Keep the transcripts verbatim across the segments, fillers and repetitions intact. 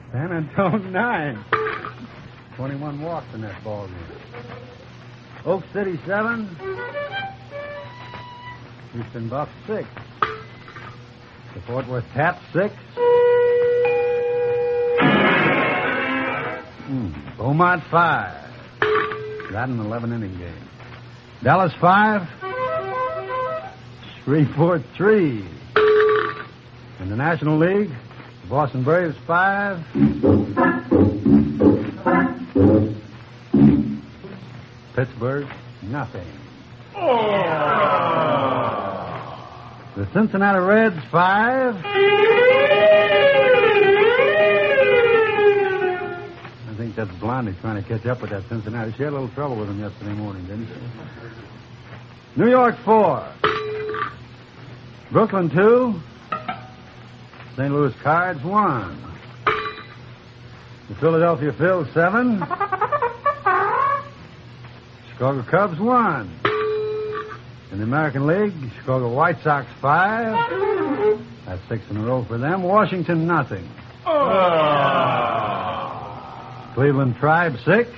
San Antonio, nine. twenty-one walks in that ball game. Oak City, seven. Houston Bucks, six. The Fort Worth Taps, six. Mm. Beaumont, five. That an eleven-inning game. Dallas, five. Shreveport, three. In the National League, the Boston Braves, five. Pittsburgh, nothing. Oh. The Cincinnati Reds, five. I think that's Blondie trying to catch up with that Cincinnati. She had a little trouble with him yesterday morning, didn't she? New York, four. Brooklyn, two. Saint Louis Cards, one. The Philadelphia Phils, seven. Chicago Cubs, one. In the American League, Chicago White Sox, five. That's six in a row for them. Washington, nothing. Oh. Cleveland Tribe, six.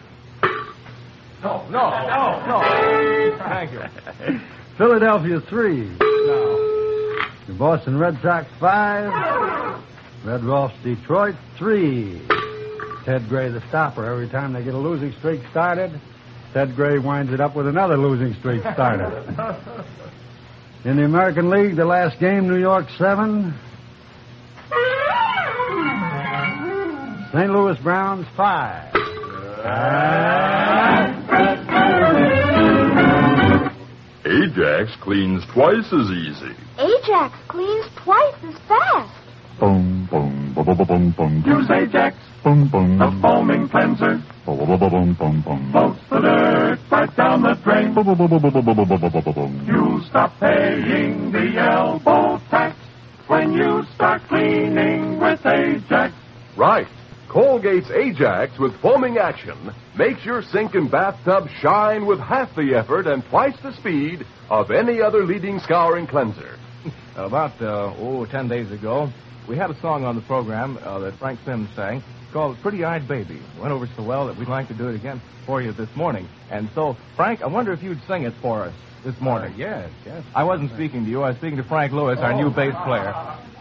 No, no, no, no. Thank you. Philadelphia, three. No. The Boston Red Sox, five. Red Rolfs, Detroit, three. Ted Gray, the stopper. Every time they get a losing streak started, Ted Gray winds it up with another losing streak started. In the American League, the last game, New York, seven. Saint Louis Browns, five. Ajax cleans twice as easy. Ajax cleans twice as fast. Boom, boom, boom, boom, boom, boom. Use Ajax. Boom, boom. The foaming cleanser. Boom, boom, boom, boom, boom, boom. Floats the dirt right down the drain. Boom, boom, boom, boom, boom, boom, boom, boom, boom, boom. You stop paying the elbow tax when you start cleaning with Ajax. Right. Colgate's Ajax with foaming action makes your sink and bathtub shine with half the effort and twice the speed of any other leading scouring cleanser. About, uh, oh, ten days ago, we had a song on the program uh, that Frank Sims sang called Pretty Eyed Baby. It went over so well that we'd like to do it again for you this morning. And so, Frank, I wonder if you'd sing it for us this morning. Uh, yes, yes. I wasn't speaking to you. I was speaking to Frank Lewis, our new bass player.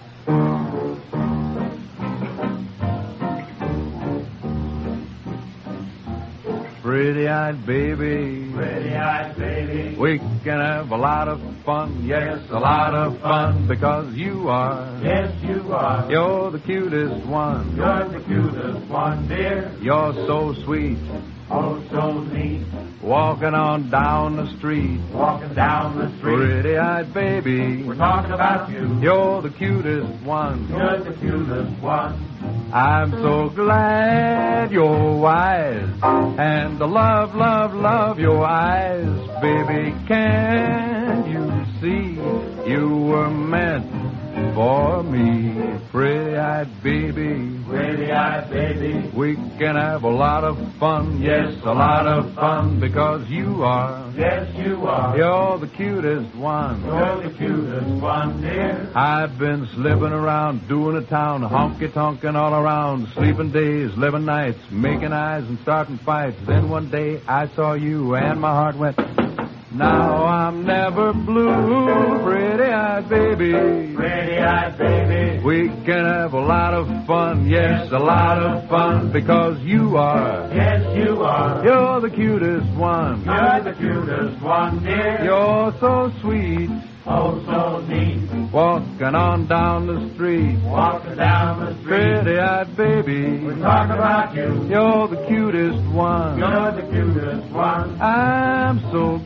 Pretty-eyed baby, Pretty-eyed baby, we can have a lot of fun, yes, a lot of fun, because you are, yes, you are. You're the cutest one, You're the cutest one, dear. You're so sweet, Oh, so neat. walking on down the street. Walking down the street. Pretty-eyed baby, We're talking about you. you're the cutest one. You're the cutest one. I'm so glad you're wise, and I love, love, love your eyes. Baby, can't you see you were meant for me? Pretty-eyed baby, Pretty-eyed baby, we can have a lot of fun, yes, a lot of fun, because you are, yes, you are. you're the cutest one. You're the cutest one, dear. I've been slipping around, doing a town, honky-tonkin' all around, sleeping days, living nights, making eyes and starting fights. Then one day I saw you and my heart went, now I'm never blue, pretty-eyed baby. Pretty-eyed baby, We can have a lot of fun, yes, a lot of fun, because you are, yes, you are. you're the cutest one. You're the cutest one, dear. You're so sweet, Oh, so neat. walking on down the street. Walking down the street. Pretty-eyed baby, We talk about you. you're the cutest one. You're the cutest one. I'm so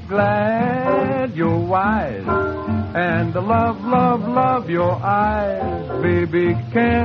glad you're wise, and I love, love, love your eyes. Baby,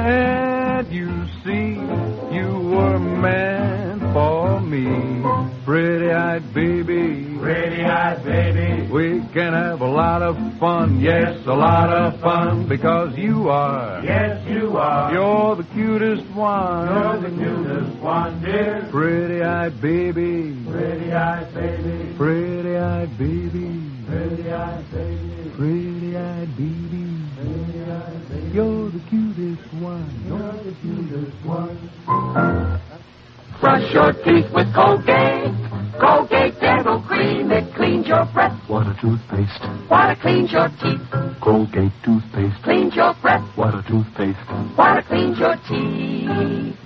can't you see you were meant for me? Pretty-eyed baby, Pretty-eyed baby, we can have a lot of fun, yes, a lot of fun, because you are, yes, you are. you're the cutest one. You're the cutest one, dear. Pretty-eyed baby, Pretty-eyed baby, pretty-eyed baby, pretty-eyed baby, pretty-eyed baby, pretty-eyed baby. you're the cutest one. Don't just use this one. Brush your teeth with Colgate. Colgate Dental Cream. It cleans your breath. What a toothpaste. Water cleans your teeth. Colgate toothpaste. Cleans your breath. What a toothpaste. Water cleans your teeth.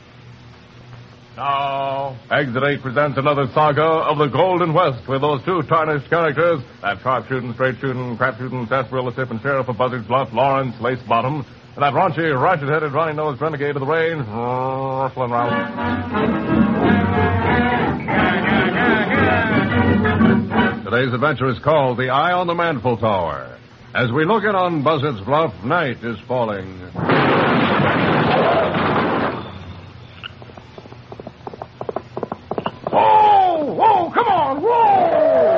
Now, Exit eight presents another saga of the Golden West with those two tarnished characters, that sharpshooting, straight-shooting, crap-shooting, sarsaparilla sip and sheriff of Buzzard's Bluff, Lawrence Lace Bottom, and that raunchy, ratchet-headed, runny-nosed renegade of the range, Rustling Ralph. Today's adventure is called The Eye on the Manful Tower. As we look in on Buzzard's Bluff, night is falling. Whoa! Whoa! Come on! Whoa!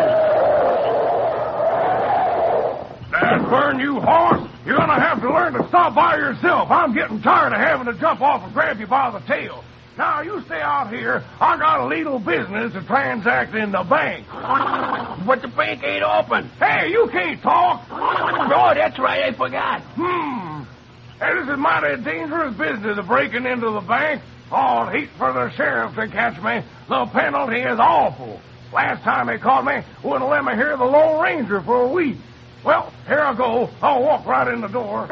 Dad burn, you horse! You're gonna have to learn to stop by yourself. I'm getting tired of having to jump off and grab you by the tail. Now, you stay out here. I got a little business to transact in the bank. But the bank ain't open. Hey, you can't talk. Oh, that's right. I forgot. Hmm. Hey, this is mighty dangerous business of breaking into the bank. Oh, I'd hate for the sheriff to catch me. The penalty is awful. Last time they caught me, wouldn't let me hear the Lone Ranger for a week. Well, here I go. I'll walk right in the door.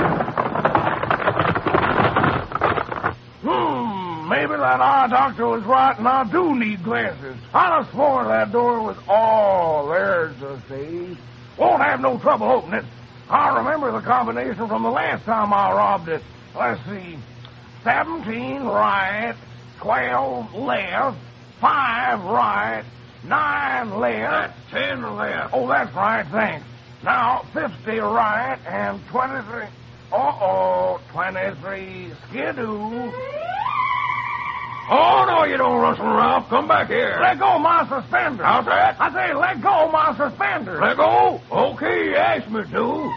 Hmm, maybe that eye doctor was right and I do need glasses. I'd have sworn that door was... Oh, there's the safe. Won't have no trouble opening it. I remember the combination from the last time I robbed it. Let's see. Seventeen right, twelve left, five right, nine left. That's ten left. Oh, that's right, thanks. Now, fifty right and twenty-three. Uh-oh, twenty-three skidoo. Oh, no, you don't, Russell Ralph. Come back here. Let go of my suspenders. How's that? I say, let go of my suspenders. Let go? Okay, you asked me to.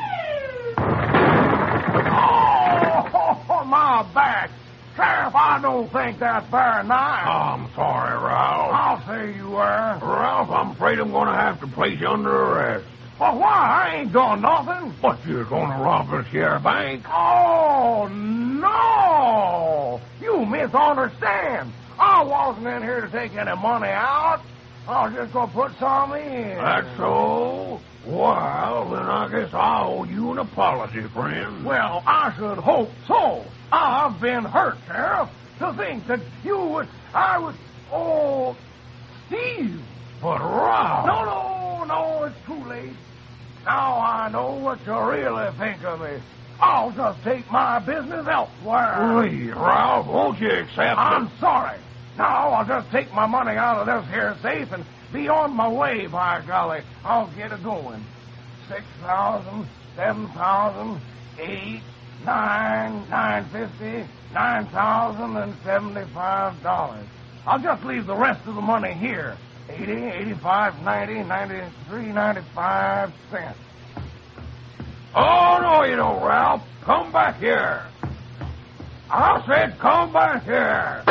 Oh, my back. Sheriff, I don't think that's very nice. I'm sorry, Ralph. I'll say you were. Ralph, I'm afraid I'm going to have to place you under arrest. Well, why? I ain't done nothing. But you're going to rob this here bank. Oh, no. You misunderstand. I wasn't in here to take any money out. I was just going to put some in. That's so? Well, then I guess I owe you an apology, friend. Well, I should hope so. I've been hurt, Sheriff. To think that you would... I would... Oh, Steve. But, Ralph... No, no, no, it's too late. Now I know what you really think of me. I'll just take my business elsewhere. Please, Ralph, won't you accept I'm it? sorry. Now I'll just take my money out of this here safe and be on my way, by golly. I'll get it going. Six thousand, seven thousand, eight, nine, nine fifty, nine thousand and seventy-five dollars. I'll just leave the rest of the money here. Eighty, eighty-five, ninety, ninety-three, ninety-five cents. Oh, no, you don't, Ralph. Come back here. I said come back here.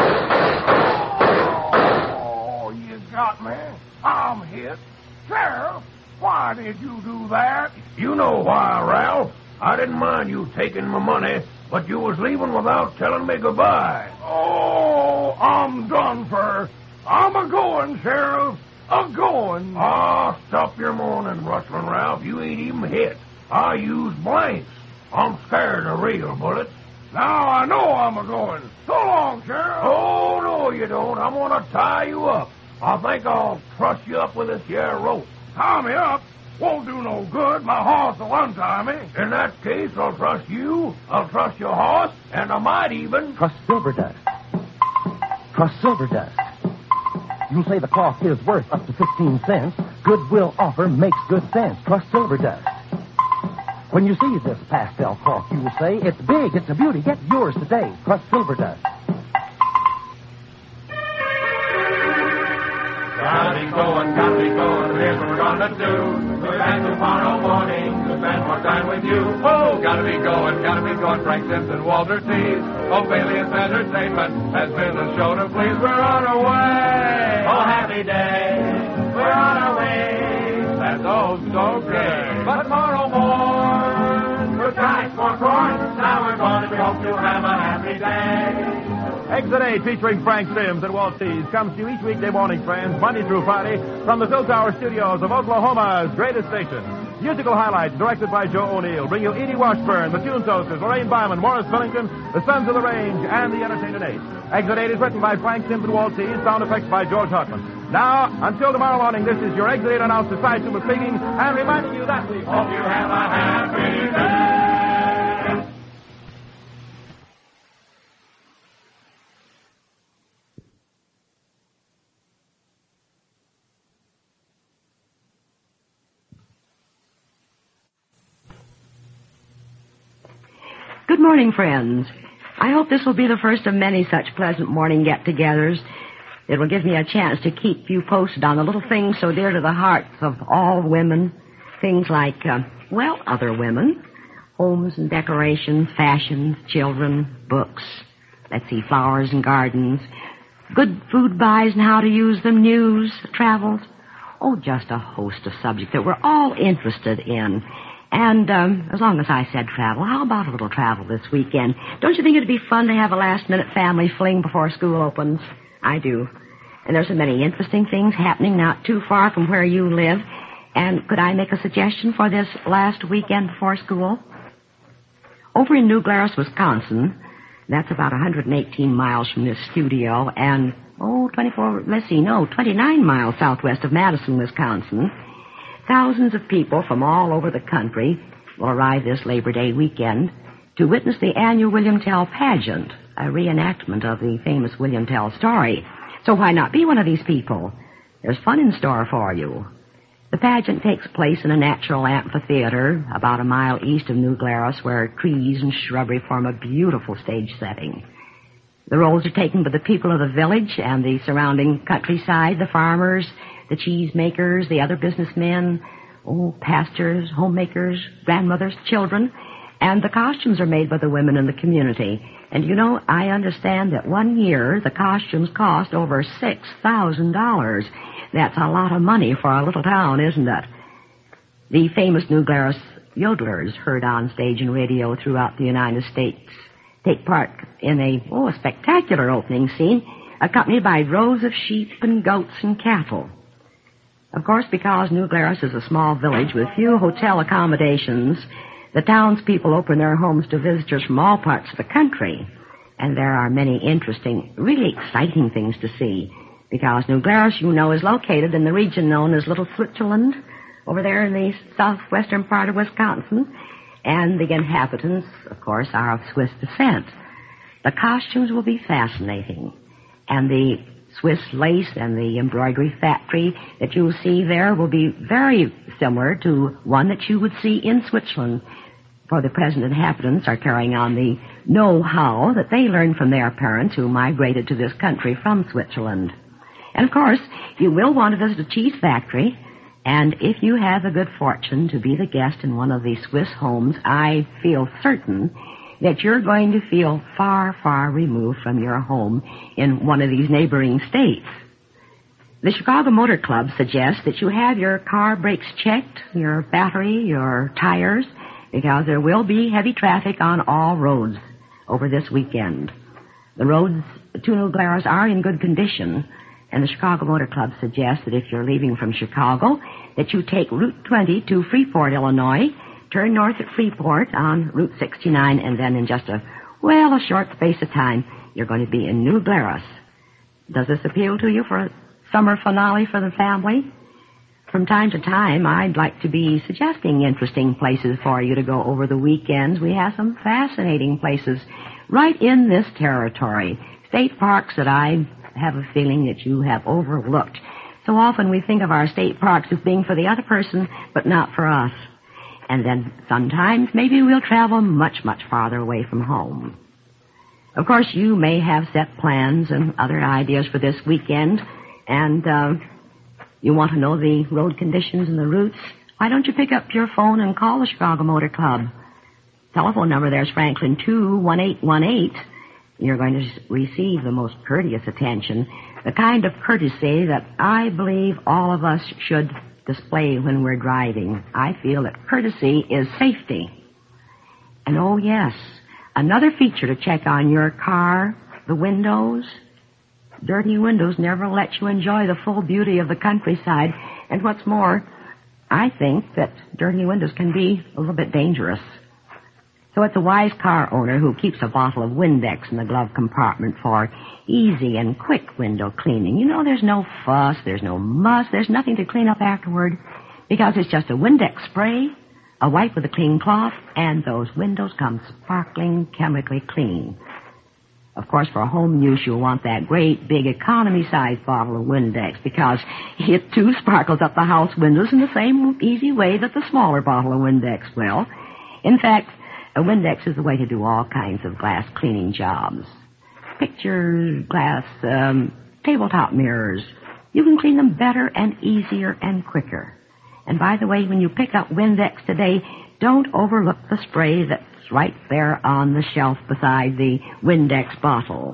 Oh, you got me. I'm hit. Sheriff, why did you do that? You know why, Ralph. I didn't mind you taking my money, but you was leaving without telling me goodbye. Oh, I'm done for. I'm a-going, Sheriff. A-going. Ah, stop your moaning, Rustling Ralph. You ain't even hit. I use blanks. I'm scared of real bullets. Now I know I'm a-going. So long, Sheriff. Oh, no, you don't. I'm going to tie you up. I think I'll truss you up with this here rope. Tie me up? Won't do no good. My horse will untie me. In that case, I'll trust you, I'll trust your horse, and I might even... Trust Silver Dust. Trust Silver Dust. You say the cloth is worth up to fifteen cents. Goodwill offer makes good sense. Trust Silver Dust. When you see this pastel cloth, you will say, it's big, it's a beauty. Get yours today. Trust Silver Dust. Gotta be going, gotta be going, here's what we're gonna do. We're back tomorrow morning to spend more time with you. Oh, gotta be going, gotta be going, Frank Simpson, Walter Tease. Ophelius Entertainment has been the show to please. We're on our way. Oh, happy day. We're on our way. That's oh so gay. But tomorrow morn, we're back for corn. Now we're gonna we hope you have a happy day. Exit eight, featuring Frank Sims and Walt Tees, comes to you each weekday morning, friends, Monday through Friday, from the Phil Tower studios of Oklahoma's greatest station. Musical highlights directed by Joe O'Neill bring you Edie Washburn, the Tune Toasters, Lorraine Byman, Morris Billington, the Sons of the Range, and the Entertainer Nate. Exit eight is written by Frank Sims and Walt Tees, sound effects by George Hartman. Now, until tomorrow morning, this is your Exit eight announcer, Cy Super speaking, and reminding you that we hope you have a happy day. Good morning, friends. I hope this will be the first of many such pleasant morning get-togethers. It will give me a chance to keep you posted on the little things so dear to the hearts of all women. Things like, uh, well, other women. Homes and decorations, fashions, children, books. Let's see, flowers and gardens. Good food buys and how to use them, news, travels. Oh, just a host of subjects that we're all interested in. And um, as long as I said travel, how about a little travel this weekend? Don't you think it'd be fun to have a last-minute family fling before school opens? I do. And there's so many interesting things happening not too far from where you live. And could I make a suggestion for this last weekend before school? Over in New Glarus, Wisconsin, that's about one hundred eighteen miles from this studio, and, oh, twenty-four, let's see, no, twenty-nine miles southwest of Madison, Wisconsin. Thousands of people from all over the country will arrive this Labor Day weekend to witness the annual William Tell pageant, a reenactment of the famous William Tell story. So why not be one of these people? There's fun in store for you. The pageant takes place in a natural amphitheater about a mile east of New Glarus, where trees and shrubbery form a beautiful stage setting. The roles are taken by the people of the village and the surrounding countryside, the farmers, the cheesemakers, the other businessmen, oh, pastors, homemakers, grandmothers, children, and the costumes are made by the women in the community. And, you know, I understand that one year the costumes cost over six thousand dollars. That's a lot of money for a little town, isn't it? The famous New Glarus yodelers, heard on stage and radio throughout the United States, take part in a, oh, a spectacular opening scene, accompanied by droves of sheep and goats and cattle. Of course, because New Glarus is a small village with few hotel accommodations, the townspeople open their homes to visitors from all parts of the country. And there are many interesting, really exciting things to see. Because New Glarus, you know, is located in the region known as Little Switzerland, over there in the southwestern part of Wisconsin. And the inhabitants, of course, are of Swiss descent. The costumes will be fascinating. And the Swiss lace and the embroidery factory that you'll see there will be very similar to one that you would see in Switzerland. For the present inhabitants are carrying on the know-how that they learned from their parents who migrated to this country from Switzerland. And, of course, you will want to visit a cheese factory. And if you have the good fortune to be the guest in one of the Swiss homes, I feel certain that you're going to feel far, far removed from your home in one of these neighboring states. The Chicago Motor Club suggests that you have your car brakes checked, your battery, your tires, because there will be heavy traffic on all roads over this weekend. The roads to New Glarus are in good condition, and the Chicago Motor Club suggests that if you're leaving from Chicago, that you take Route twenty to Freeport, Illinois, turn north at Freeport on Route sixty-nine, and then in just a, well, a short space of time, you're going to be in New Glarus. Does this appeal to you for a summer finale for the family? From time to time, I'd like to be suggesting interesting places for you to go over the weekends. We have some fascinating places right in this territory. State parks that I have a feeling that you have overlooked. So often we think of our state parks as being for the other person, but not for us. And then sometimes maybe we'll travel much, much farther away from home. Of course, you may have set plans and other ideas for this weekend, and uh, you want to know the road conditions and the routes. Why don't you pick up your phone and call the Chicago Motor Club? Telephone number there's Franklin two one eight one eight. You're going to receive the most courteous attention, the kind of courtesy that I believe all of us should display when we're driving. I feel that courtesy is safety. And oh, yes, Another feature to check on your car, the windows. Dirty windows never let you enjoy the full beauty of the countryside. And what's more, I think that dirty windows can be a little bit dangerous. So it's a wise car owner who keeps a bottle of Windex in the glove compartment for easy and quick window cleaning. You know, there's no fuss, there's no muss, there's nothing to clean up afterward because it's just a Windex spray, a wipe with a clean cloth, and those windows come sparkling, chemically clean. Of course, for home use, you'll want that great, big, economy-sized bottle of Windex because it, too, sparkles up the house windows in the same easy way that the smaller bottle of Windex will. In fact, a Windex is the way to do all kinds of glass cleaning jobs. Pictures, glass, um, tabletop mirrors. You can clean them better and easier and quicker. And by the way, when you pick up Windex today, don't overlook the spray that's right there on the shelf beside the Windex bottle.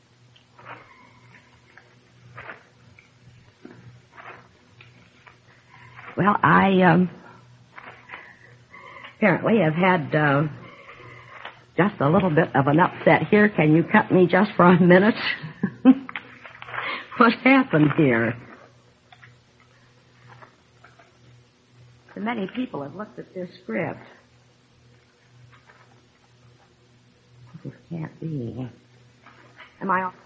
Well, I um, apparently have had uh, just a little bit of an upset here. Can you cut me just for a minute? What happened here? So many people have looked at this script. This can't be. Am I off?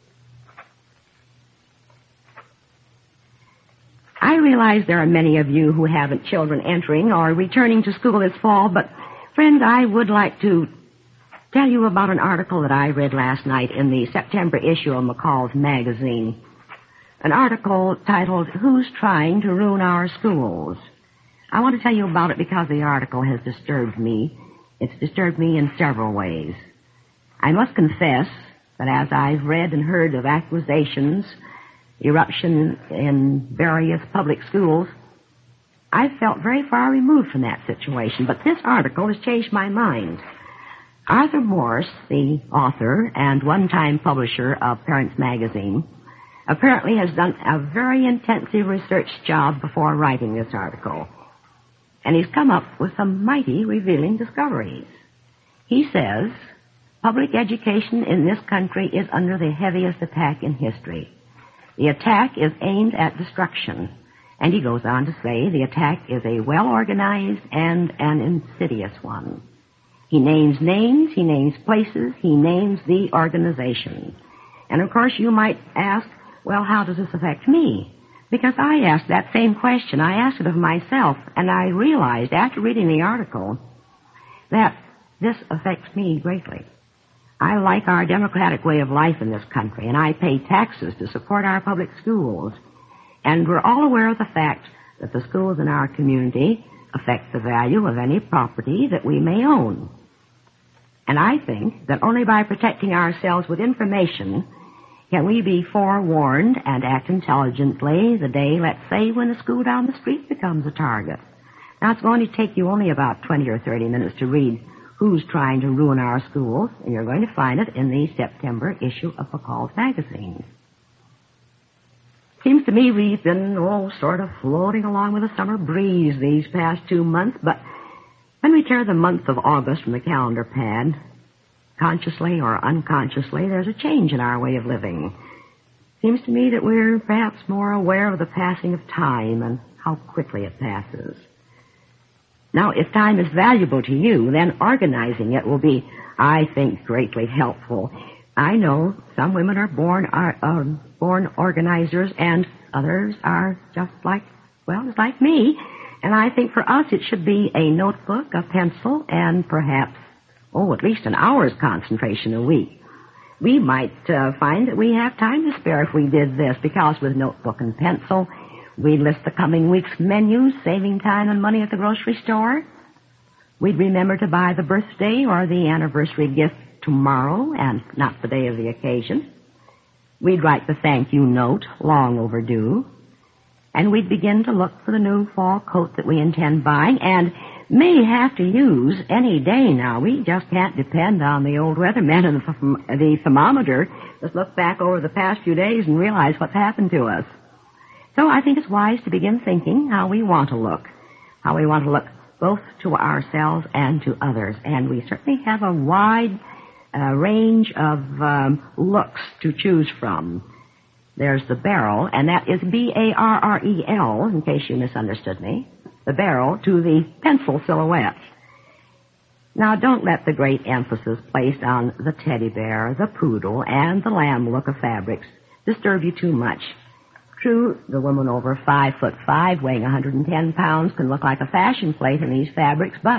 I realize there are many of you who haven't children entering or returning to school this fall, but, friends, I would like to tell you about an article that I read last night in the September issue of McCall's magazine. An article titled, Who's Trying to Ruin Our Schools? I want to tell you about it because the article has disturbed me. It's disturbed me in several ways. I must confess that as I've read and heard of accusations, eruption in various public schools, I've felt very far removed from that situation. But this article has changed my mind. Arthur Morse, the author and one-time publisher of Parents Magazine, apparently has done a very intensive research job before writing this article. And he's come up with some mighty revealing discoveries. He says, public education in this country is under the heaviest attack in history. The attack is aimed at destruction. And he goes on to say the attack is a well-organized and an insidious one. He names names, he names places, he names the organization. And of course you might ask, well, how does this affect me? Because I asked that same question. I asked it of myself, and I realized after reading the article that this affects me greatly. I like our democratic way of life in this country, and I pay taxes to support our public schools. And we're all aware of the fact that the schools in our community affect the value of any property that we may own. And I think that only by protecting ourselves with information can we be forewarned and act intelligently the day, let's say, when a school down the street becomes a target. Now, it's going to take you only about twenty or thirty minutes to read Who's Trying to Ruin Our Schools, and you're going to find it in the September issue of McCall's magazine. Seems to me we've been, oh, sort of floating along with a summer breeze these past two months, but when we tear the month of August from the calendar pad, consciously or unconsciously, there's a change in our way of living. Seems to me that we're perhaps more aware of the passing of time and how quickly it passes. Now, if time is valuable to you, then organizing it will be, I think, greatly helpful. I know some women are born are uh, born organizers, and others are just like, well, just like me. And I think for us it should be a notebook, a pencil, and perhaps, oh, at least an hour's concentration a week. We might uh, find that we have time to spare if we did this, because with notebook and pencil, we'd list the coming week's menus, saving time and money at the grocery store. We'd remember to buy the birthday or the anniversary gift tomorrow and not the day of the occasion. We'd write the thank you note, long overdue. And we'd begin to look for the new fall coat that we intend buying and may have to use any day now. We just can't depend on the old weatherman and the, the thermometer. Just look back over the past few days and realize what's happened to us. So I think it's wise to begin thinking how we want to look. How we want to look both to ourselves and to others. And we certainly have a wide uh, range of um, looks to choose from. There's the barrel, and that is B A R R E L, in case you misunderstood me, the barrel to the pencil silhouette. Now, don't let the great emphasis placed on the teddy bear, the poodle, and the lamb look of fabrics disturb you too much. True, the woman over five foot five, weighing one hundred ten pounds, can look like a fashion plate in these fabrics, but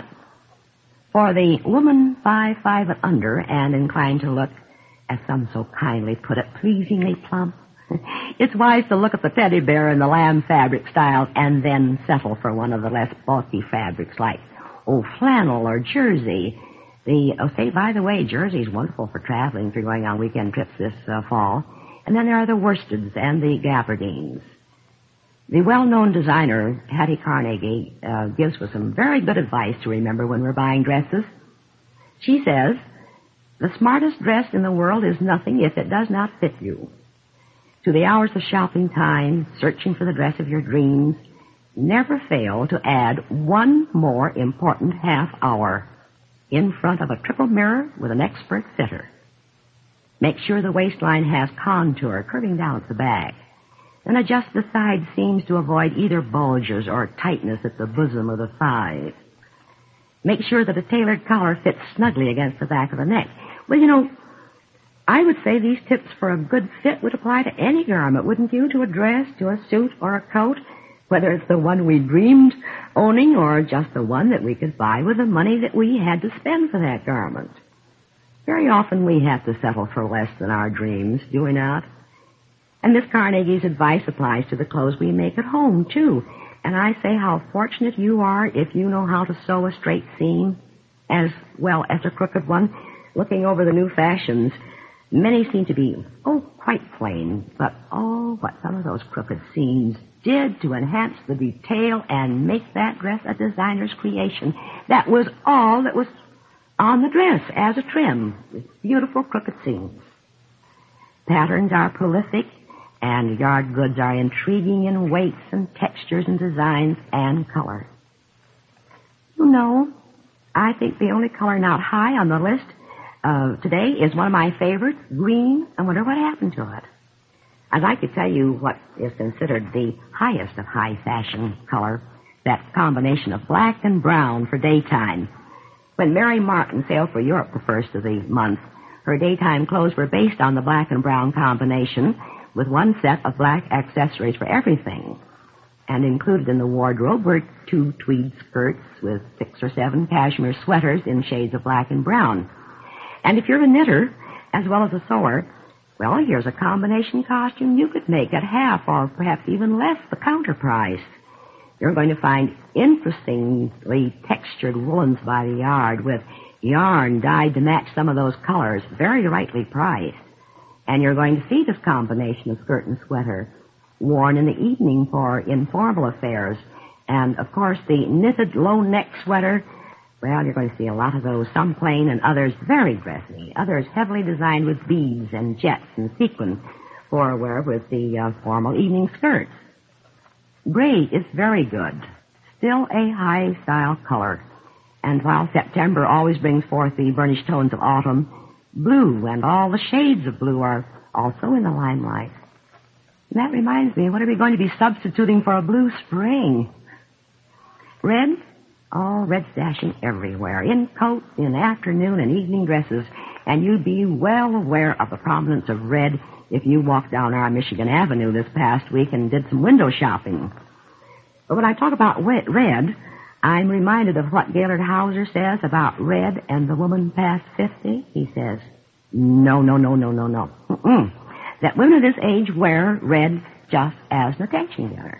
for the woman five five and under and inclined to look, as some so kindly put it, pleasingly plump, it's wise to look at the teddy bear and the lamb fabric styles and then settle for one of the less bulky fabrics like, oh, flannel or jersey. The, oh, say, by the way, jersey's wonderful for traveling if you're going on weekend trips this uh, fall. And then there are the worsteds and the gabardines. The well-known designer, Hattie Carnegie, uh, gives us some very good advice to remember when we're buying dresses. She says, the smartest dress in the world is nothing if it does not fit you. To the hours of shopping time, searching for the dress of your dreams, never fail to add one more important half hour in front of a triple mirror with an expert fitter. Make sure the waistline has contour curving down at the back. Then adjust the side seams to avoid either bulges or tightness at the bosom or the thighs. Make sure that a tailored collar fits snugly against the back of the neck. Well, you know, I would say these tips for a good fit would apply to any garment, wouldn't you? To a dress, to a suit, or a coat, whether it's the one we dreamed owning or just the one that we could buy with the money that we had to spend for that garment. Very often we have to settle for less than our dreams, do we not? And Miss Carnegie's advice applies to the clothes we make at home, too. And I say how fortunate you are if you know how to sew a straight seam as well as a crooked one. Looking over the new fashions, many seem to be, oh, quite plain, but oh, what some of those crooked seams did to enhance the detail and make that dress a designer's creation. That was all that was on the dress as a trim, with beautiful crooked seams. Patterns are prolific, and yard goods are intriguing in weights and textures and designs and color. You know, I think the only color not high on the list uh, today is one of my favorites, green. I wonder what happened to it. I'd like to tell you what is considered the highest of high fashion color, that combination of black and brown for daytime. When Mary Martin sailed for Europe the first of the month, her daytime clothes were based on the black and brown combination with one set of black accessories for everything. And included in the wardrobe were two tweed skirts with six or seven cashmere sweaters in shades of black and brown. And if you're a knitter as well as a sewer, well, here's a combination costume you could make at half or perhaps even less the counter price. You're going to find interestingly textured woolens by the yard with yarn dyed to match some of those colors, very rightly priced. And you're going to see this combination of skirt and sweater worn in the evening for informal affairs. And, of course, the knitted low-neck sweater, well, you're going to see a lot of those, some plain and others very dressy, others heavily designed with beads and jets and sequins for wear with the uh, formal evening skirts. Gray is very good, still a high-style color. And while September always brings forth the burnished tones of autumn, blue and all the shades of blue are also in the limelight. And that reminds me, what are we going to be substituting for a blue spring? Red? Oh, red's dashing everywhere, in coats, in afternoon and evening dresses. And you'd be well aware of the prominence of red if you walked down our Michigan Avenue this past week and did some window shopping. But when I talk about red, I'm reminded of what Gaylord Hauser says about red and the woman past fifty. He says, no, no, no, no, no, no. Mm-mm. That women of this age wear red just as an attention getter.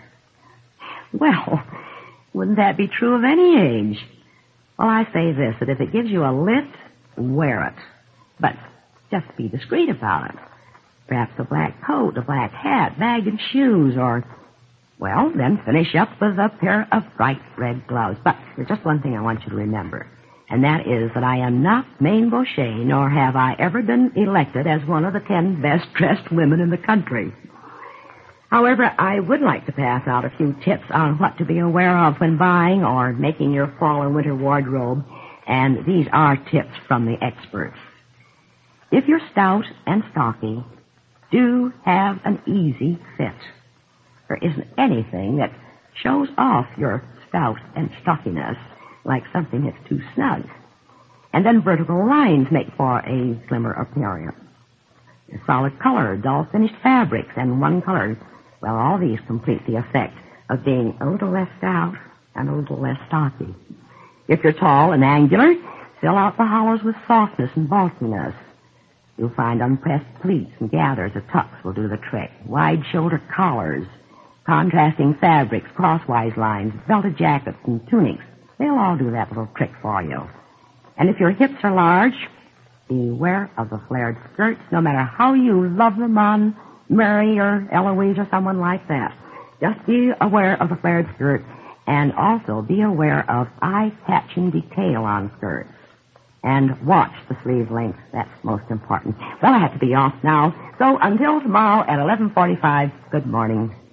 Well, wouldn't that be true of any age? Well, I say this, that if it gives you a lift, wear it. But just be discreet about it. Perhaps a black coat, a black hat, bag and shoes, or, well, then finish up with a pair of bright red gloves. But there's just one thing I want you to remember, and that is that I am not Mame Boucher, nor have I ever been elected as one of the ten best-dressed women in the country. However, I would like to pass out a few tips on what to be aware of when buying or making your fall and winter wardrobe, and these are tips from the experts. If you're stout and stocky, do have an easy fit. There isn't anything that shows off your stout and stockiness like something that's too snug. And then vertical lines make for a slimmer appearance. Solid color, dull finished fabrics, and one color, well, all these complete the effect of being a little less stout and a little less stocky. If you're tall and angular, fill out the hollows with softness and bulkiness. You'll find unpressed pleats and gathers or tucks will do the trick. Wide shoulder collars, contrasting fabrics, crosswise lines, belted jackets, and tunics. They'll all do that little trick for you. And if your hips are large, beware of the flared skirts, no matter how you love them on Mary or Eloise or someone like that. Just be aware of the flared skirt, and also be aware of eye-catching detail on skirts. And watch the sleeve length. That's most important. Well, I have to be off now. So until tomorrow at eleven forty-five, good morning.